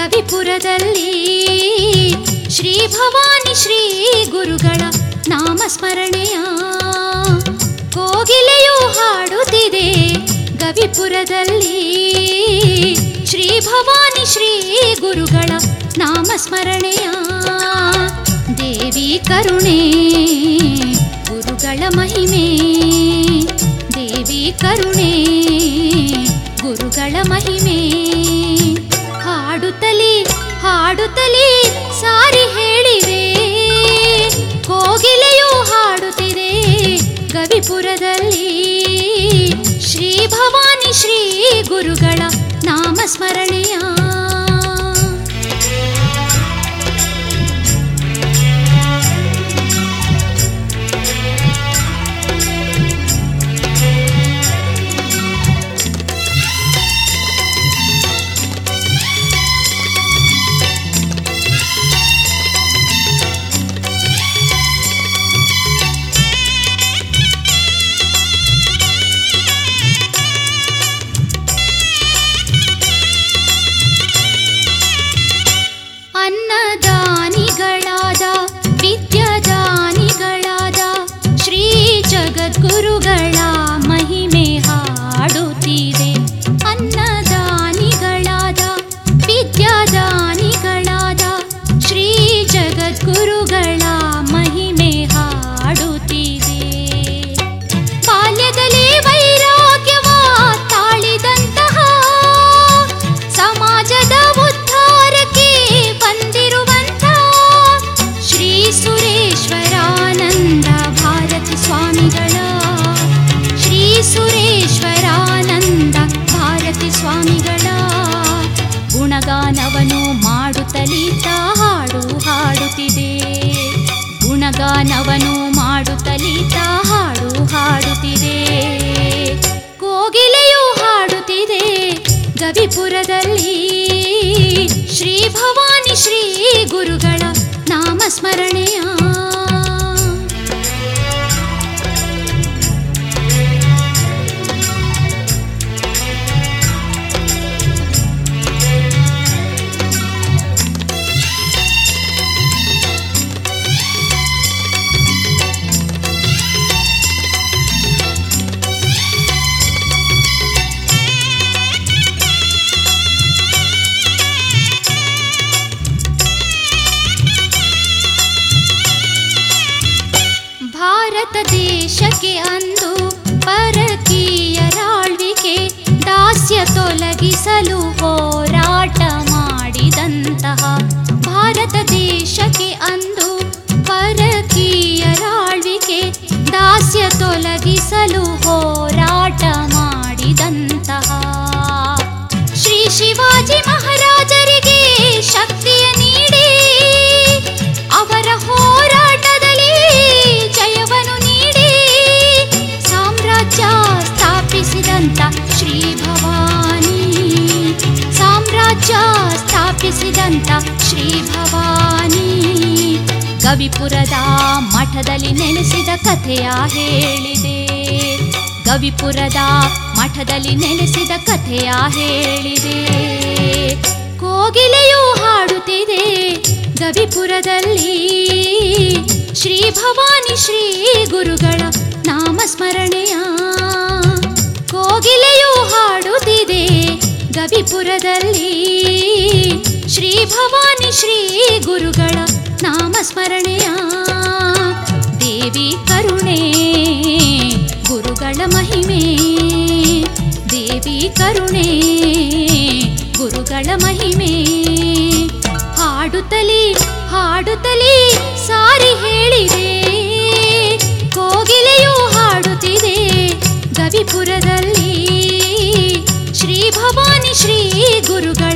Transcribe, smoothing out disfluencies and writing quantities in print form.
ಗವಿಪುರದಲ್ಲಿ ಶ್ರೀ ಭವಾನಿ ಶ್ರೀ ಗುರುಗಳ ನಾಮಸ್ಮರಣೆಯ ಕೋಗಿಲೆಯು ಹಾಡುತ್ತಿದೆ. ಗವಿಪುರದಲ್ಲಿ ಶ್ರೀ ಭವಾನಿ ಶ್ರೀ ಗುರುಗಳ ನಾಮಸ್ಮರಣೆಯ ದೇವಿ ಕರುಣೆ ಗುರುಗಳ ಮಹಿಮೆ, ದೇವಿ ಕರುಣೆ ಗುರುಗಳ ಮಹಿಮೆ. ಹಾಡುತ್ತಲೇ ಹಾಡುತ್ತಲೇ ಸಾರಿ ಹೇಳಿವೆ, ಕೋಗಿಲೆಯು ಹಾಡುತ್ತಿದೆ. ಗವಿಪುರದಲ್ಲಿ ಶ್ರೀ ಭವಾನಿ ಶ್ರೀ ಗುರುಗಳ ನಾಮಸ್ಮರಣೆಯ ಗುರುಗಳ ಮಹಿಮೆ ಹಾಡುತ್ತಿದೆ. ಅನ್ನದಾನಿಗಳಾದ ವಿದ್ಯಾದಾನಿಗಳಾದ ಶ್ರೀ ಜಗದ್ಗುರುಗಳ ಮಹಿಮೆ ಹಾಡುತ್ತಿದೆ. ಬಾಲ್ಯದಲ್ಲೇ ವೈರಾಗ್ಯವ ತಾಳಿದಂತಹ ಸಮಾಜದ ಉದ್ಧಾರಕ್ಕೆ ಬಂದಿರುವಂಥ ಶ್ರೀ ಸುರೇಶ್ವರಾನಂದ ಭಾರತಿ ಸ್ವಾಮಿಗಳ ಸುರೇಶ್ವರಾನಂದ ಭಾರತಿ ಸ್ವಾಮಿಗಳ ಗುಣಗಾನವನು ಮಾಡುತ್ತಲಿದ್ದ ಹಾಡು ಹಾಡುತ್ತಿದೆ. ಗುಣಗಾನವನು ಮಾಡುತ್ತಲಿದ್ದ ಹಾಡು ಹಾಡುತ್ತಿದೆ. ಕೋಗಿಲೆಯು ಹಾಡುತ್ತಿದೆ. ಗವಿಪುರದಲ್ಲಿ ಶ್ರೀ ಭವಾನಿ ಶ್ರೀ ಗುರುಗಳ ನಾಮಸ್ಮರಣೆಯ ದೇಶಕ್ಕೆ ಅಂದು ಪರಕೀಯರಾಳ್ವಿಕೆ ದಾಸ್ಯ ತೊಲಗಿಸಲು ಹೋರಾಟ ಮಾಡಿದಂತಹ ಭಾರತ ದೇಶಕ್ಕೆ ಅಂದು ಪರಕೀಯರಾಳ್ವಿಕೆ ದಾಸ್ಯ ತೊಲಗಿಸಲು ಹೋರಾಟ ಮಾಡಿದಂತಹ ಶ್ರೀ ಶಿವಾಜಿ ಮಹಾರಾಜರಿಗೆ ಶಕ್ತಿಯ ನೀಡಿ ಅವರ ಹೋರಾಟದಲ್ಲಿ ಜಯವನ್ನು ನೀಡಿ ಸಾಮ್ರಾಜ್ಯ ಸ್ಥಾಪಿಸಿದಂತ ಶ್ರೀ ಭವಾನಿ, ಸಾಮ್ರಾಜ್ಯ ಸ್ಥಾಪಿಸಿದಂತ ಶ್ರೀ ಭವಾನಿ ಗವಿಪುರದ ಮಠದಲ್ಲಿ ನೆಲೆಸಿದ ಕಥೆಯ ಹೇಳಿದೆ. ಗವಿಪುರದ ಮಠದಲ್ಲಿ ನೆಲೆಸಿದ ಕಥೆಯ ಹೇಳಿದೆ. ಕೋಗಿಲೆಯು ಹಾಡುತ್ತಿದೆ. ಗವಿಪುರದಲ್ಲಿ ಶ್ರೀ ಭವಾನಿ ಶ್ರೀ ಗುರುಗಳ ನಾಮಸ್ಮರಣೆಯ ಕೋಗಿಲೆಯು ಹಾಡುತ್ತಿದೆ. ಗವಿಪುರದಲ್ಲಿ ಶ್ರೀ ಭವಾನಿ ಶ್ರೀ ಗುರುಗಳ ನಾಮಸ್ಮರಣೆಯ ದೇವಿ ಕರುಣೆ ಗುರುಗಳ ಮಹಿಮೆ, ದೇವಿ ಕರುಣೆ ಗುರುಗಳ ಮಹಿಮೆ. ಹಾಡುತ್ತಲೇ ಹಾಡುತ್ತಲೇ ಸಾರಿ ಹೇಳಿದೆ, ಕೋಗಿಲೆಯು ಹಾಡುತ್ತಿದೆ. ಗವಿಪುರದಲ್ಲಿ ಶ್ರೀ ಭವಾನಿ ಶ್ರೀ ಗುರುಗಳ